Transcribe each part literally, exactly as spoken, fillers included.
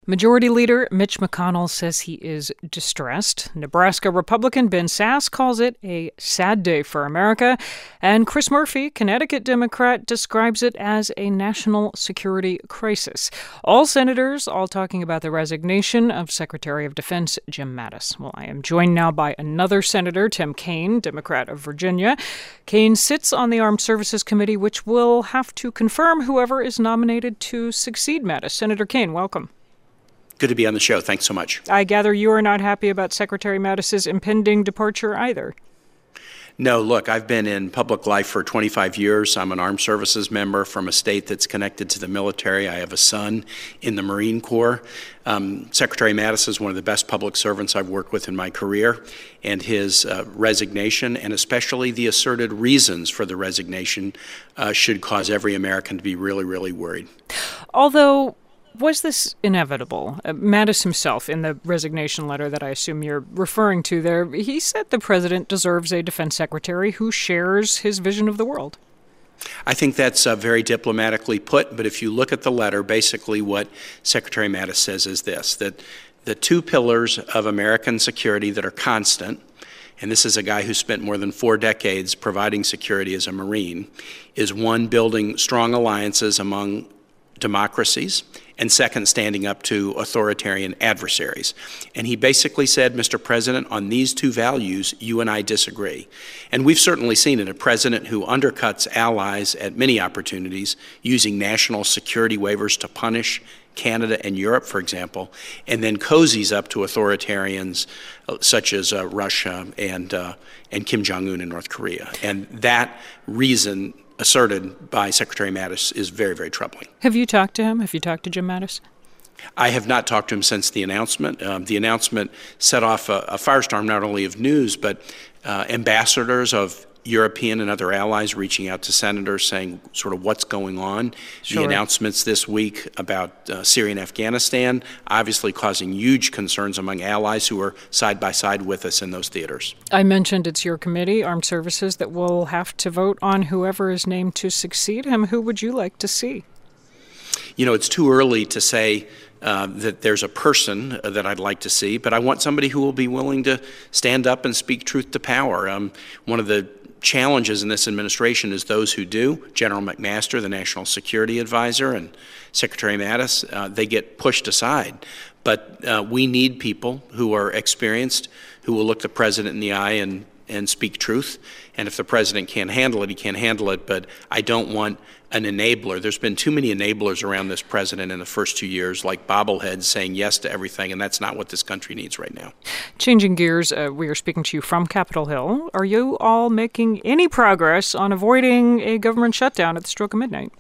Majority Leader Mitch McConnell says he is distressed. Nebraska Republican Ben Sasse calls it a sad day for America. And Chris Murphy, Connecticut Democrat, describes it as a national security crisis. All senators all talking about the resignation of Secretary of Defense Jim Mattis. Well, I am joined now by another senator, Tim Kaine, Democrat of Virginia. Kaine sits on the Armed Services Committee, which will have to confirm whoever is nominated to succeed Mattis. Senator Kaine, welcome. Good to be on the show. Thanks so much. I gather you are not happy about Secretary Mattis's impending departure either. No, look, I've been in public life for twenty-five years. I'm an armed services member from a state that's connected to the military. I have a son in the Marine Corps. Um, Secretary Mattis is one of the best public servants I've worked with in my career, and his uh, resignation, and especially the asserted reasons for the resignation, uh, should cause every American to be really, really worried. Although, was this inevitable? Uh, Mattis himself, in the resignation letter that I assume you're referring to there, he said the president deserves a defense secretary who shares his vision of the world. I think that's uh, very diplomatically put, but if you look at the letter, basically what Secretary Mattis says is this, that the two pillars of American security that are constant, and this is a guy who spent more than four decades providing security as a Marine, is one, building strong alliances among democracies, and second, standing up to authoritarian adversaries. And he basically said, Mister President, on these two values, you and I disagree. And we've certainly seen it, a president who undercuts allies at many opportunities, using national security waivers to punish Canada and Europe, for example, and then cozies up to authoritarians such as uh, Russia and, uh, and Kim Jong-un in North Korea. And that reason asserted by Secretary Mattis is very, very troubling. Have you talked to him? Have you talked to Jim Mattis? I have not talked to him since the announcement. Um, the announcement set off a, a firestorm not only of news, but uh, ambassadors of European and other allies reaching out to senators saying sort of what's going on. Sure. The announcements this week about uh, Syria and Afghanistan obviously causing huge concerns among allies who are side by side with us in those theaters. I mentioned it's your committee, Armed Services, that will have to vote on whoever is named to succeed him. Who would you like to see? You know, it's too early to say Uh, that there's a person uh, that I'd like to see, but I want somebody who will be willing to stand up and speak truth to power. Um, one of the challenges in this administration is those who do. General McMaster, the National Security Advisor, and Secretary Mattis, uh, they get pushed aside. But uh, we need people who are experienced, who will look the president in the eye and, and speak truth. And if the president can't handle it, he can't handle it. But I don't want an enabler. There's been too many enablers around this president in the first two years, like bobbleheads saying yes to everything, and that's not what this country needs right now. Changing gears, uh, we are speaking to you from Capitol Hill. Are you all making any progress on avoiding a government shutdown at the stroke of midnight?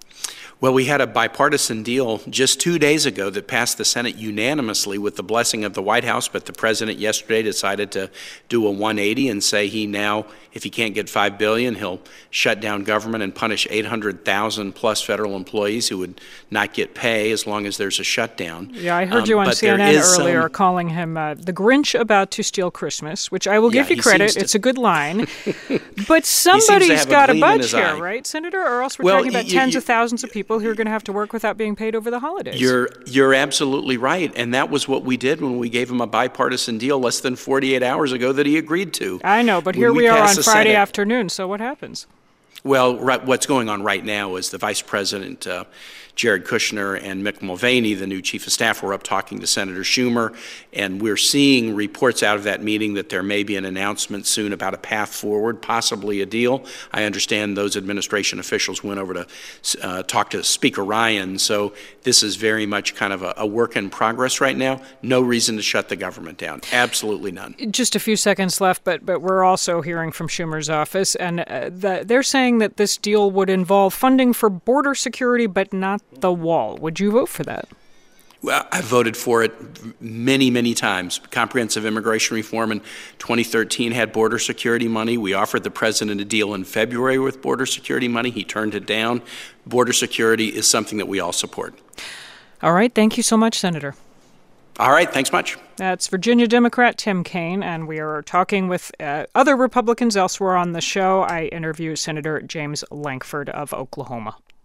Well, we had a bipartisan deal just two days ago that passed the Senate unanimously with the blessing of the White House, but the president yesterday decided to do a one eighty and say he now, if he can't get five billion dollars, he'll shut down government and punish eight hundred thousand plus federal employees who would not get pay as long as there's a shutdown. Yeah, I heard um, you on C N N earlier some... calling him uh, the Grinch about to steal Christmas, which I will yeah, give you credit. To... It's a good line. But somebody's got a budge here, right, Senator? Or else we're well, talking about you, tens you, of thousands of people who are going to have to work without being paid over the holidays. You're you're absolutely right, and that was what we did when we gave him a bipartisan deal less than forty-eight hours ago that he agreed to. I know, but here we, we are on Friday afternoon, so what happens? Well, right, what's going on right now is the Vice President, uh, Jared Kushner, and Mick Mulvaney, the new Chief of Staff, were up talking to Senator Schumer, and we're seeing reports out of that meeting that there may be an announcement soon about a path forward, possibly a deal. I understand those administration officials went over to uh, talk to Speaker Ryan, so this is very much kind of a, a work in progress right now. No reason to shut the government down. Absolutely none. Just a few seconds left, but but we're also hearing from Schumer's office, and uh, the, they're saying that this deal would involve funding for border security, but not the wall. Would you vote for that? Well, I voted for it many, many times. Comprehensive immigration reform in twenty thirteen had border security money. We offered the president a deal in February with border security money. He turned it down. Border security is something that we all support. All right. Thank you so much, Senator. All right. Thanks much. That's Virginia Democrat Tim Kaine, and we are talking with uh, other Republicans elsewhere on the show. I interview Senator James Lankford of Oklahoma.